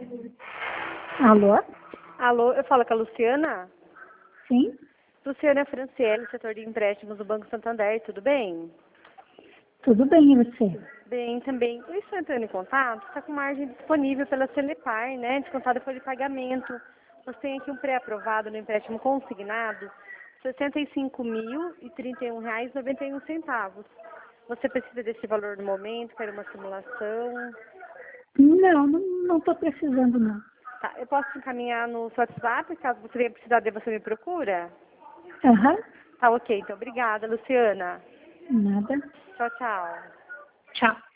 Alô? Alô, eu falo com a Luciana? Sim? Luciana Franciele, setor de empréstimos do Banco Santander, tudo bem? Tudo bem, e você? Bem, também. Eu estou entrando em contato, está com margem disponível pela Celepar, né? Descontada folha de pagamento. Você tem aqui um pré-aprovado no empréstimo consignado, R$ 65.031,91. Você precisa desse valor no momento, quer uma simulação? Não estou precisando, não. Tá, eu posso te encaminhar no seu WhatsApp, caso você venha precisar de você me procura? Aham, Tá ok, então obrigada, Luciana. nada. Tchau, tchau. Tchau.